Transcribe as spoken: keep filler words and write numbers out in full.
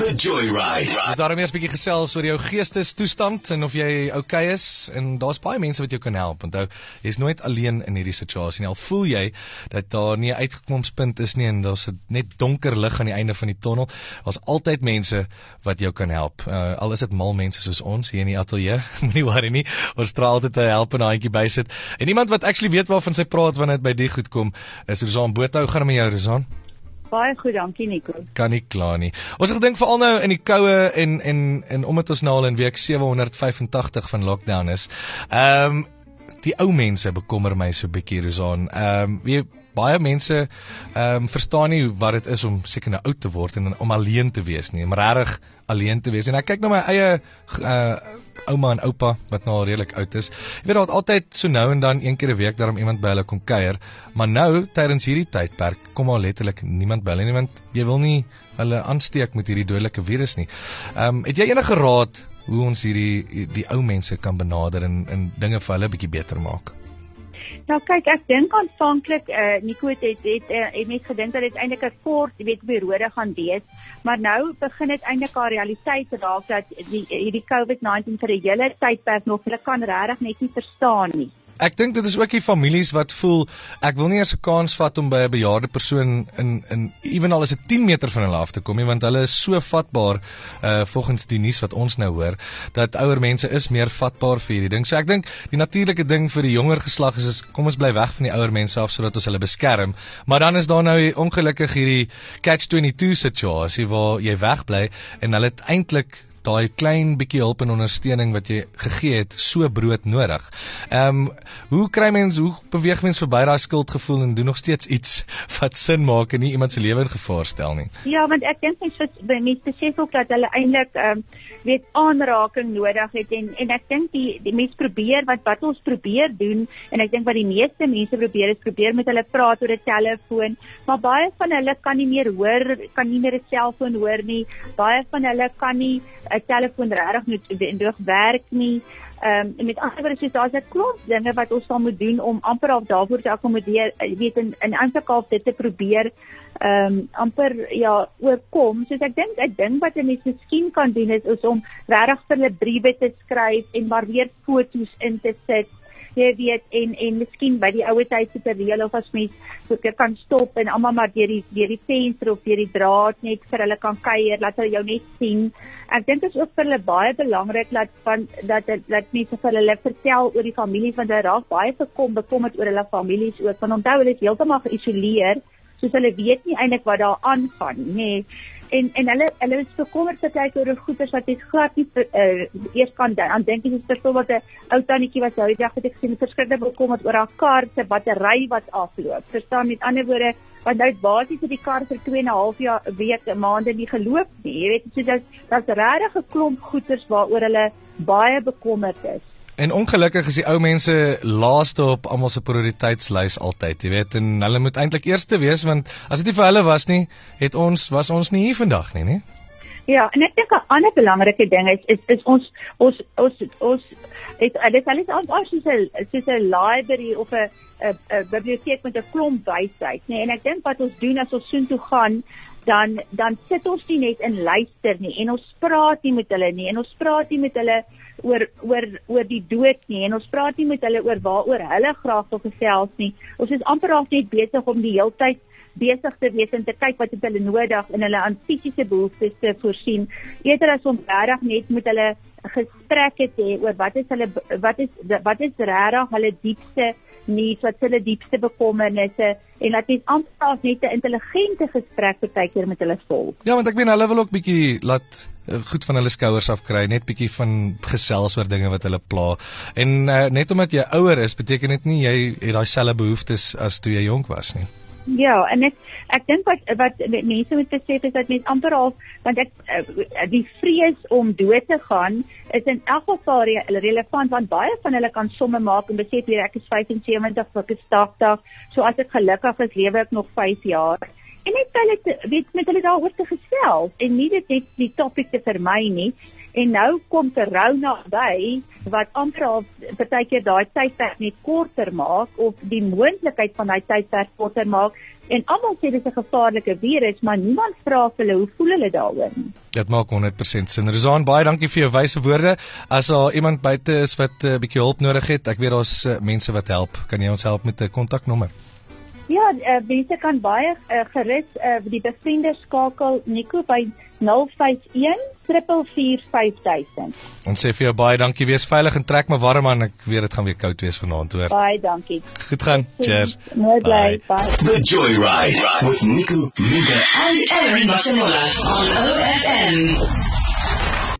The Joyride. Ons daarom eers 'n bietjie gesels oor jou geestestoestand en of jy okay is, en daar's baie mense wat jou kan help. Onthou, jy's nooit alleen in hierdie situasie nie. Al voel jy dat daar nie 'n uitkomspunt is nie en daar's net donker lig aan die einde van die tonnel, daar's altyd mense wat jou kan help. Uh, al is dit mal mense soos ons hier in die ateljee, moenie worry nie. Ons straal altyd 'n helpende handjie bysit. En iemand wat actually weet waarvan sy praat wanneer dit by die goed kom, is Rosan Botha. Hoe gaan dit met jou, Rosan? Baie goed, dankie Nico. Kan nie kla nie. Ons het gedink veral nou in die koue en en en omdat ons nou al in week sewe honderd vyfentagtig van lockdown is. Ehm um, die ou mense bekommer my so 'n bietjie, Rosan. Ehm um, wie baie mense ehm um, verstaan nie wat dit is om seker nou oud te word en om alleen te wees nie, om regtig alleen te wees. En ek kyk na my eie uh, ouma en oupa wat nou al redelik oud is. Jy weet, daar het altyd so nou en dan een keer 'n week daarom iemand by hulle kom kuier, maar nou tydens hierdie tydperk kom al letterlik niemand by hulle nie, want jy wil nie hulle aansteek met hierdie dodelike virus nie. Ehm um, het jy enige raad hoe ons hierdie die ou mense kan benader en en dinge vir hulle 'n bietjie beter maak? Nou kyk, ek dink aanvanklik uh, Nico het het, het, uh, het net gedink dat dit eintlik 'n kort, jy weet, periode gaan wees, maar nou begin dit eintlik 'n realiteit raak dat die hierdie COVID negentien vir 'n hele tydperk nog hulle kan regtig net nie verstaan nie. Ek dink dit is ook die families wat voel, ek wil nie eens 'n kans vat om by 'n bejaarde persoon in in ewenal is dit tien meter van hulle af te kom nie, want hulle is so vatbaar uh, volgens die nuus wat ons nou hoor, dat ouer mense is meer vatbaar vir hierdie ding. So ek dink die natuurlike ding vir die jonger geslag is, is kom ons bly weg van die ouer mense af sodat ons hulle beskerm. Maar dan is daar nou ongelukkig hierdie catch twenty-two situasie waar jy wegbly en hulle het eintlik daai klein bietjie hulp en ondersteuning wat jy gegee het, so brood nodig. Ehm um, hoe kry mens, hoe beweeg mens verby daai skuldgevoel en doen nog steeds iets wat sin maak en nie iemand se lewe in gevaar stel nie? Ja, want ek dink mense mense besef ook dat hulle eintlik ehm um, weet aanraking nodig het en en ek dink die die mense probeer wat wat ons probeer doen en ek dink wat die meeste mense probeer is probeer met hulle praat oor 'n telefoon, maar baie van hulle kan nie meer hoor, kan nie meer 'n selfoon hoor nie. Baie van hulle kan nie 'n telefoon regtig nodig werk nie. Ehm um, en met ander woorde, soos daar's 'n klomp dinge wat ons sal moet doen om amper af daarvoor te akkommodeer, jy weet, in in Afrika dit te probeer ehm um, amper ja oorkom. So ek dink 'n ding wat 'n mens miskien kan doen is, is om regtig vir hulle briewe te skryf en maar weer foto's in te sit. Jy weet, en en miskien by die ouer tyd te reël of as mens so kan stop en almal maar deur die deur die venster of deur die draad net vir hulle kan kuier, laat hulle jou net sien. Ek dink dit is ook vir hulle baie belangrik dat van dat dat mense vir hulle vertel oor die familie, want hulle raak baie gekom bekommerd oor hulle families ook. Want onthou, hulle is heeltemal geïsoleer, soos hulle weet nie eintlik wat daar aangaan nie. Nee. En en hulle hulle is bekommerd dat oor goeders wat jy glad nie uh, eers kan aan dink. Dit is byvoorbeeld 'n ou tannetjie wat nou die dag het ek gesien verskriklik bekommerd oor haar kar se battery wat afloop. Verstaan, met ander woorde, want nou basies het die kar vir twee en 'n half jaar week, maande nie geloop nie. Jy weet, so dat daar's regtig 'n klomp goeders waaroor hulle baie bekommerd is. En ongelukkig is die ou mense laaste op almal se prioriteitslys altyd, jy weet, en hulle moet eintlik eerste wees, want as dit nie vir hulle was nie, het ons was ons nie hier vandag nie, nie? Ja, en ek dink 'n ander belangrike ding is is, is ons ons ons ons het dit alles ons soos 'n soos 'n library of 'n 'n biblioteek met 'n klomp wysheid, nee, en ek dink wat ons doen as ons soontoe gaan, dan dan sit ons nie net en luister nie en ons praat nie met hulle nie en ons praat nie met hulle oor oor oor die dood nie en ons praat nie met hulle oor waaroor hulle graag wil gesels nie. Ons is amper al net besig om die heeltyd besig te wees en te kyk wat het hulle nodig en hulle aan fisiese behoeftes te voorsien, eerder as om regtig net met hulle gesprekke te hê oor wat is hulle wat is wat is regtig hulle diepste needs, wat hulle diepste bekommernisse, en dat mens amper net 'n intelligente gesprek partykeer met hulle volg. Ja, want ek meen hulle wil ook bietjie laat goed van hulle skouers afkry, net bietjie van gesels oor dinge wat hulle pla. En uh, net omdat jy ouer is, beteken dit nie jy het daai selfde behoeftes as toe jy jonk was nie. Ja, en ek ek dink wat wat mense moet besef is dat mense amper al, want ek die vrees om dood te gaan is in elk geval relevant, want baie van hulle kan somme maak en besef hier ek is vyfensewentig, ek is tagtig, so as ek gelukkig is, lewe ek nog vyf jaar. En net hulle weet met hulle daaroor te gesels en nie dit net die topic te vermy nie. En nou kom corona by wat amper al partykeer daai tydperk net korter maak of die moontlikheid van daai tydperk korter maak En almal sê dis 'n gevaarlike virus, maar niemand vra vir hulle hoe voel hulle daaroor nie. Dit maak honderd persent sin. Rozaan, baie dankie vir jou wyse woorde. As daar iemand buite is wat 'n uh, bietjie hulp nodig het, ek weet daar's uh, mense wat help. Kan jy ons help met 'n kontaknommer? Ja, uh, mense kan baie uh, gerus uh, die bevriende skakel Nico by nul vyf een, vier vier vyf duisend. Ons sê vir jou baie dankie, wees veilig en trek maar warm aan. Ek weet dit gaan weer koud wees vanaand hoor. Baie dankie. Goed gaan. Cheers. Mooi bly. Bye. The Joyride with Nico, Minga and Erin Mashanola on O F M.